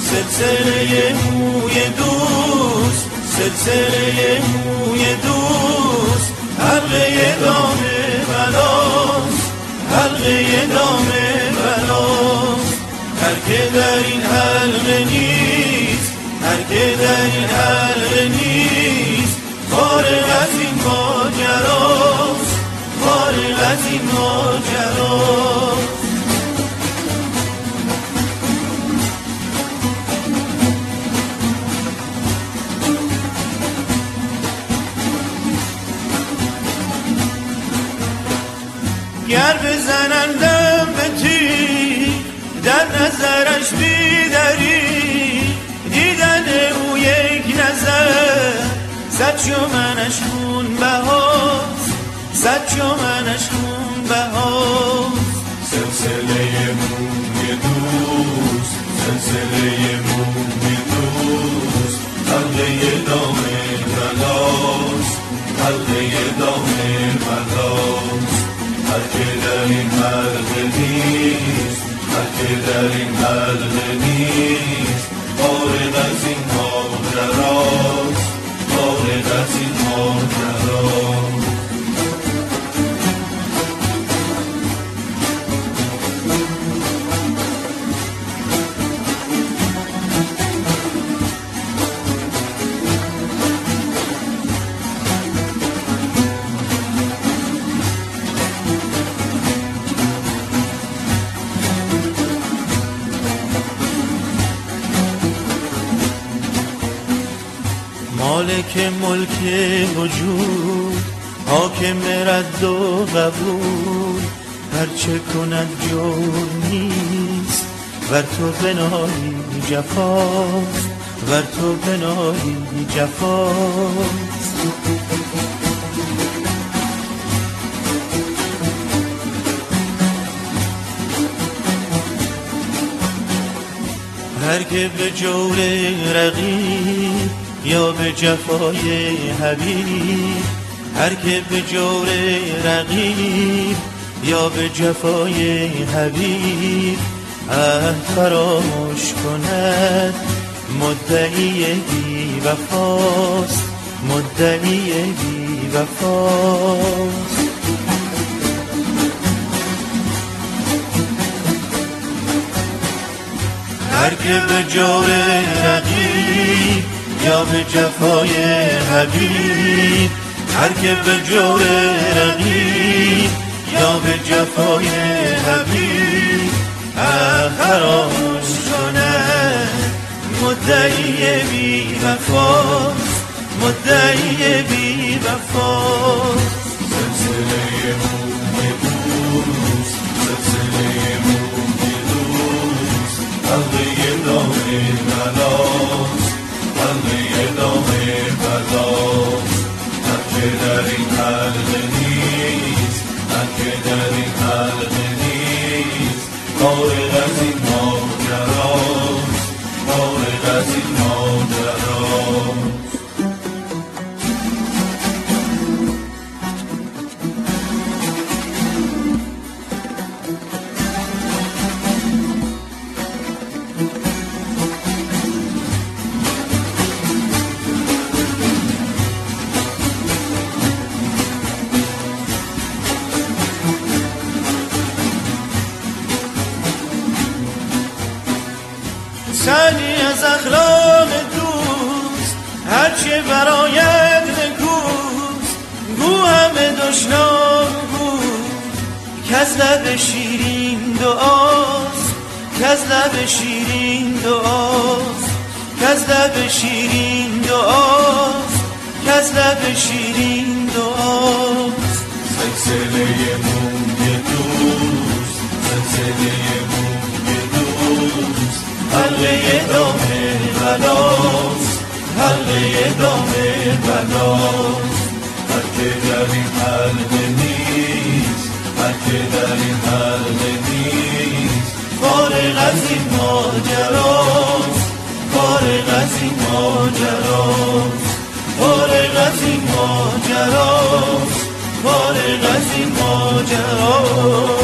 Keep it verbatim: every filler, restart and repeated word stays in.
سلسله موی دوست، سلسله موی دوست، حلقه دام بلاست، حلقه دام بلاست. هر که در این حلقه نیست، هر که در این حلقه نیست، فارغ از این ماجراست، فارغ از این ماجراست. گر بزنندم به تیر در نظرش بیدری، دیدن او یک نظر صد چومنش خون بهاست، صد چومنش خون بهاست. سلسله موی دوست، سلسله موی دوست، حلقه دام بلاست، حلقه دام بلاست. هر که در این حلقه نیست، هر که در این حلقه نیست، فارغ از این ماجراست، فارغ از این ماجراست. مالک ملک وجود، حاکم رد و قبول، هرچه کند جرم نیست، ور تو بنایی جفاست، ور تو بنایی جفاست. هر که به جور رقیب یا به جفای حبیب، هر که به جور رقیب یا به جفای حبیب، عهد فراموش کند مدعی بی وفاست، مدعی بی وفاست. هر که به جور رقیب یا به جفای حبیب، هر که به جور رقیب یا به جفای حبیب، فراموش کند مدعی بی وفاست، مدعی بی وفاست. سلسله موی دوست، سلسله موی دوست، حلقه دام بلاست، حلقه دام بلاست. هر که در این حلقه نیست، هر که در این حلقه نیست، فارغ از این ماجراست، فارغ از این ماجراست. سعی از اخلاق دوست، هرچه براید بگوست، گو همه دشنام بود، کز لب شیرین دعاست، کز لب شیرین دعاست، کز لب شیرین دعاست، کز لب شیرین دعاست. سلسله موی دوست، سلسله موی دوست، حلقه دام بلاست، حلقه دام بلاست. هر که در این حلقه نیست، هر که در این حلقه نیست، فارغ از این ماجراست، فارغ از این ماجراست، فارغ از این ماجراست، فارغ از این ماجراست.